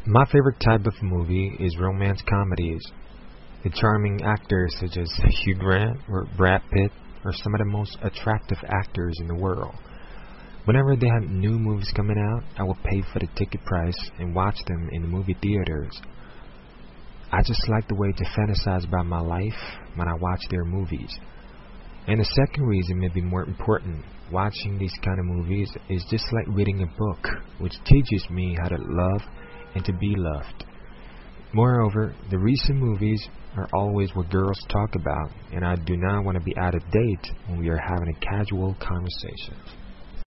My favorite type of movie is romance comedies. The charming actors such as Hugh Grant or Brad Pitt are some of the most attractive actors in the world. Whenever they have new movies coming out, I will pay for the ticket price and watch them in the movie theaters. I just like the way they fantasize about my life when I watch their movies. And the second reason, maybe more important, watching these kind of movies is just like reading a book, which teaches me how to love and to be loved. Moreover, the recent movies are always what girls talk about, and I do not want to be out of date when we are having a casual conversation.